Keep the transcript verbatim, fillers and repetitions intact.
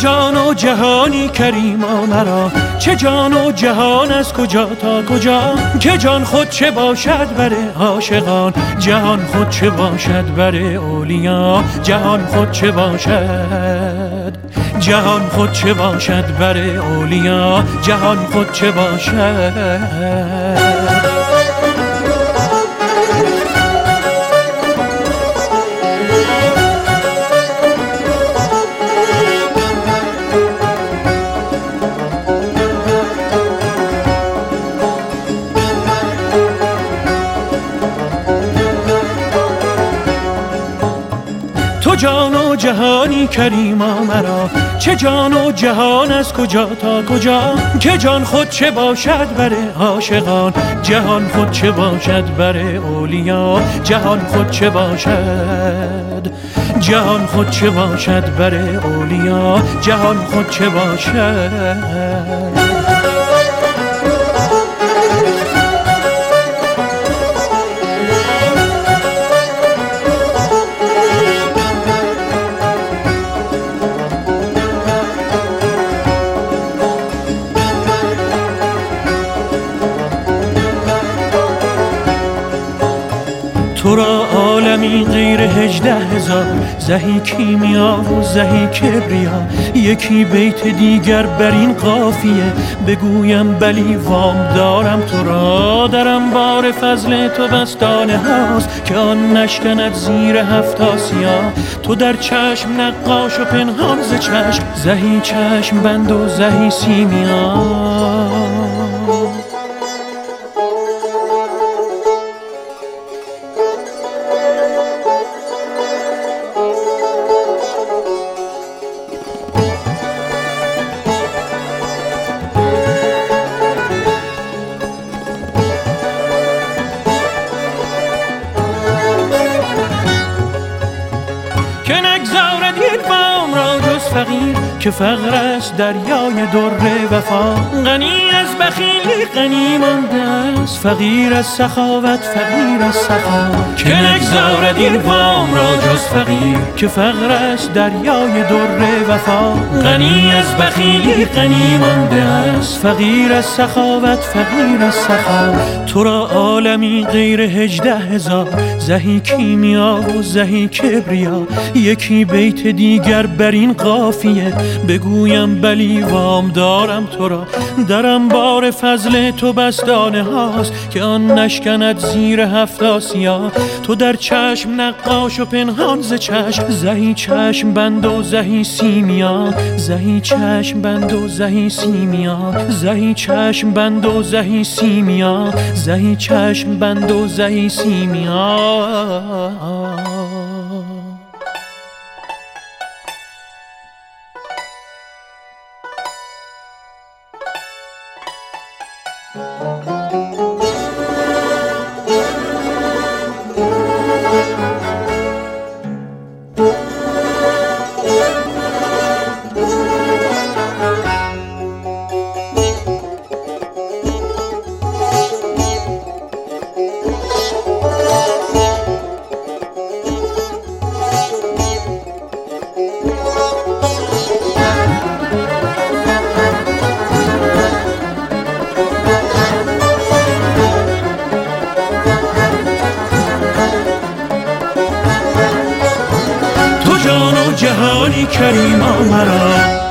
جان و جهانی کریما مرا، چه جان و جهان از کجا تا کجا، که جان خود چه باشد بر عاشقان، جهان خود چه باشد بر اولیا، جهان خود چه باشد، جهان خود چه باشد بر اولیا، جهان خود چه باشد. تو جان و جهانی کریما مرا، چه جان و جهان از کجا تا کجا، که جان خود چه باشد بر عاشقان، جهان خود چه باشد بر اولیا، جهان خود چه باشد، جهان خود چه باشد بر اولیا، جهان خود چه باشد. تو را عالمی غیر هجده هزار، زهی کیمیا و زهی کبریا، یکی بیت دیگر بر این قافیه، بگویم بلی وام دارم تو را، درم بار فضل تو بستانه هاست، که آن نشکند زیر هفت آسیا، تو در چشم نقاش و پنهان ز چشم، زهی چشم بند و زهی سیمیا. که نگذارد یک وام را جز فقیر، که فقر است دریای در وفا، غنی از بخیلی غنی مانده است، فقیر از سخاوت فقیر از سخا، که نگذارد این وام را جز فقیر، که فقر است دریای در وفا، غنی از بخیلی غنی مانده است، فقیر از سخاوت فقیر از سخا. تو را عالمی غیر هجده هزار، زهی کیمیا و زهی کبریا، یکی بیت دیگر بر این قافیه، بگویم بلی وام دارم تو را، درم بار فضل تو بستانه هاست، که آن نشکند زیر هفت آسیا، تو در چشم نقاش و پنهان ز چشم، زهی چشم بند و زهی سیمیا، زهی چشم بند و زهی سیمیا، زهی چشم بند و زهی سیمیا، زهی چشم بند و زهی سیمیا. جهانی کریما مرا،